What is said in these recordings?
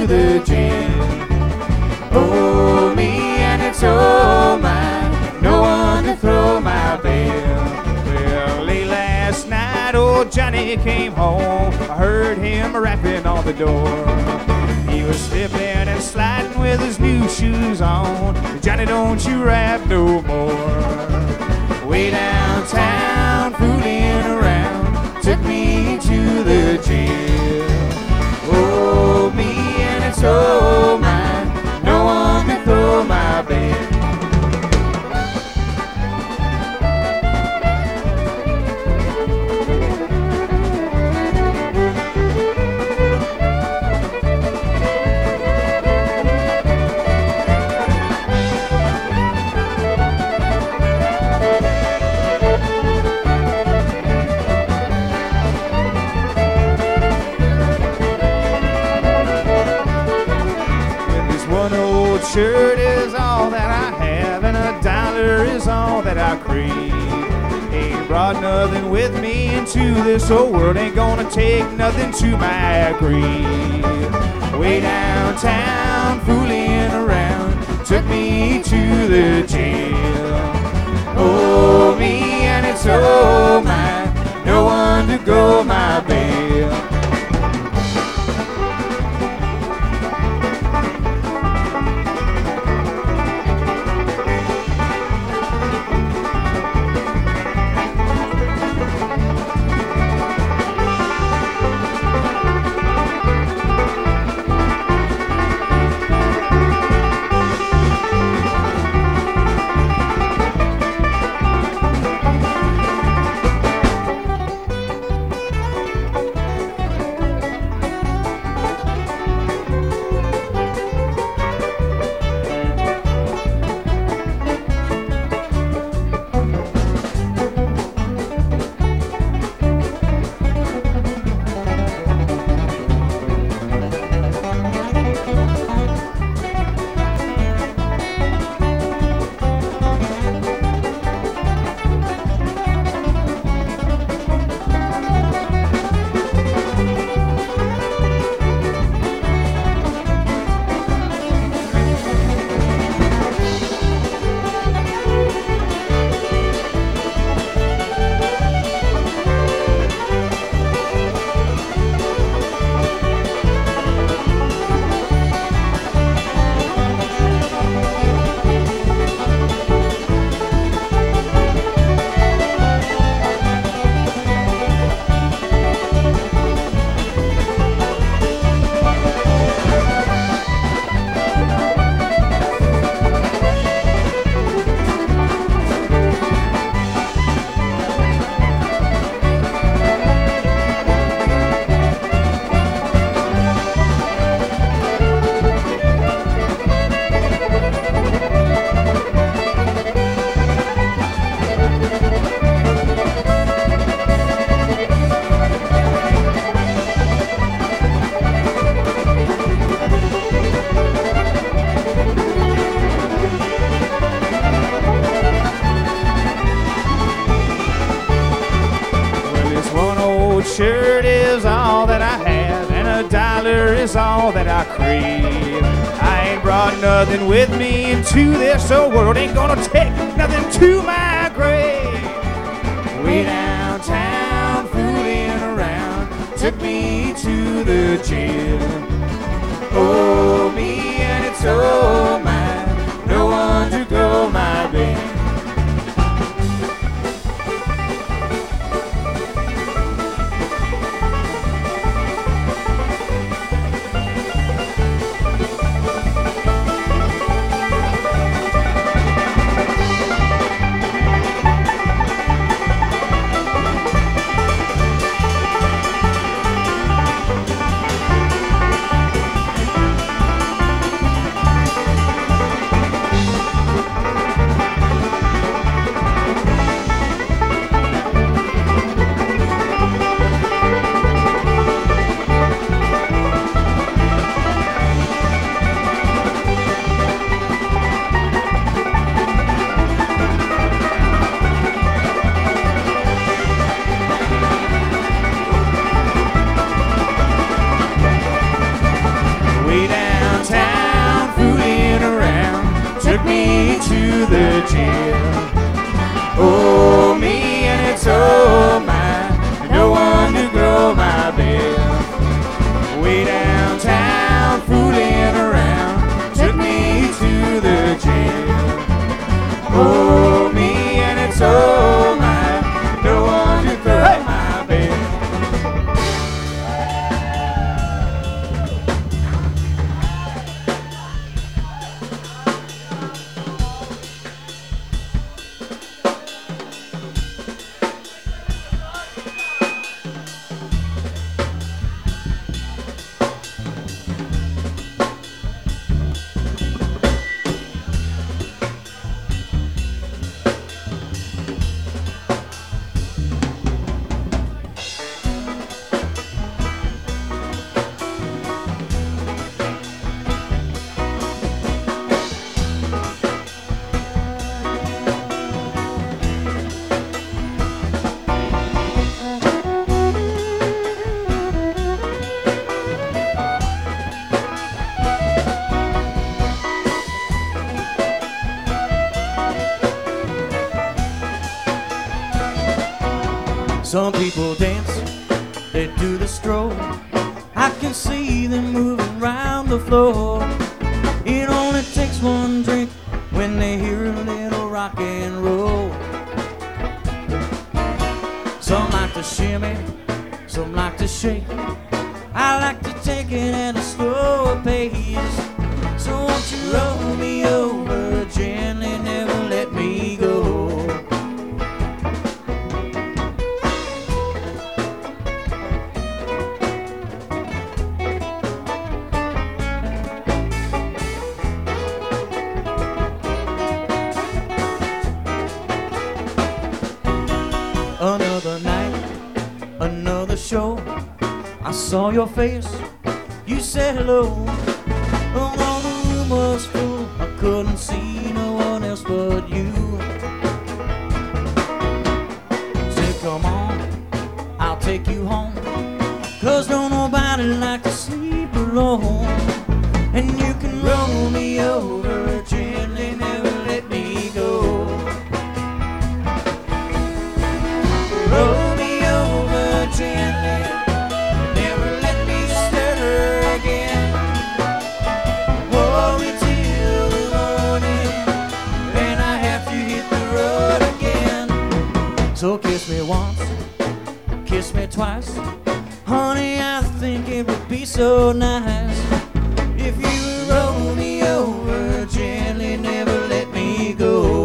the jail. Oh, me and it's all mine, no one to throw my bail. Well, late last night, old Johnny came home. I heard him rapping on the door. He was slipping and sliding with his new shoes on. Johnny, don't you rap no more. Way downtown, fooling around, took me to the jail. Oh, me and it's all mine, no one can throw my bail. Shirt is all that I have, and $1 is all that I crave. Ain't brought nothing with me into this old world, ain't gonna take nothing to my grave. Way downtown, fooling around, took me to the jail. Oh, me and it's all mine, no one to go my bail. Shirt is all that I have, and $1 is all that I crave. I ain't brought nothing with me into this old world, ain't gonna take nothing to my grave. Way downtown, fooling around, took me to the jail. Oh, me and it's all mine, no one to go my bail. to the jail. Oh, me and it's oh mine, no one to grow my bill. Way downtown, fooling around, took me to the jail. Oh, me and it's oh mine, no one to throw my bill. Some people dance, they do the stroll. I can see them moving round the floor. It only takes one drink when they hear a little rock and roll. Some like to shimmy, some like to shake. I like to take it at a slower pace. So won't you roll me over gently, never let me go. Another night, another show. I saw your face, you said hello. Although the room was full, I couldn't see no one else but you. Said come on, I'll take you home, 'cause don't nobody like to sleep alone. And you can roll me over gently, never let me go. Roll me over gently, never let me stir again. Hold me till the morning, then I have to hit the road again. So kiss me once, kiss me twice. Honey, I think it would be so nice if you would roll me over gently, never let me go.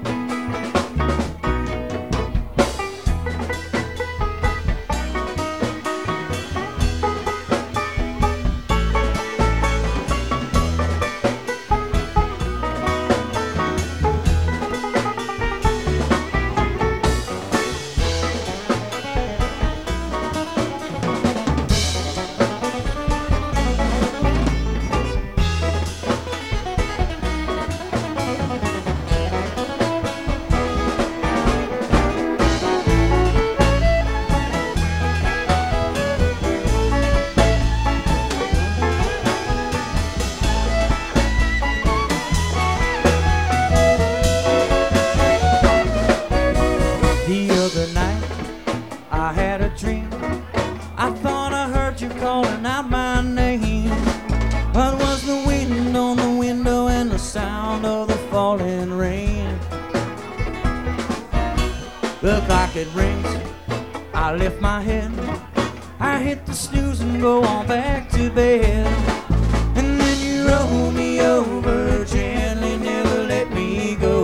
The other night, I had a dream. I thought I heard you calling out my name. What was the wind on the window and the sound of the falling rain? The clock it rings, I lift my head. I hit the snooze and go on back to bed. And then you roll me over gently, never let me go.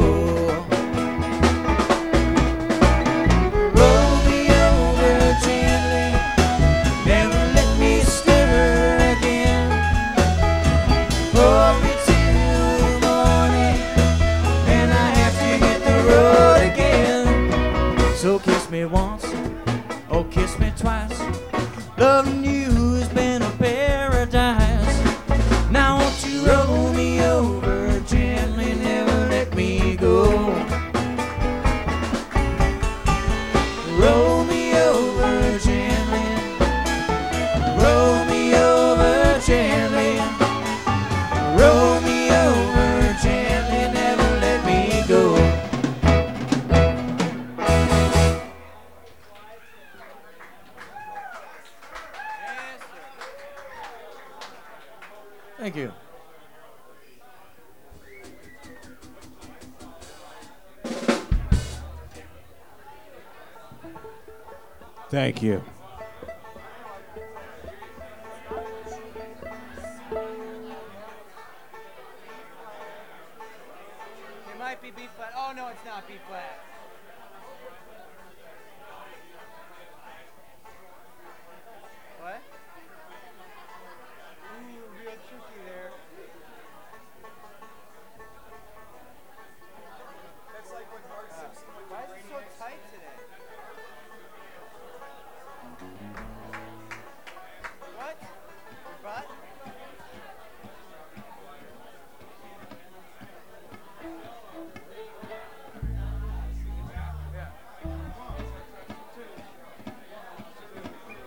So kiss me once, oh kiss me twice. Loving you has been a paradise. Now won't you roll me over gently, never let me go. Roll me over gently, roll me over gently, roll me over gently, never let me Thank you. Thank you. It might be B flat. Oh no, it's not B flat.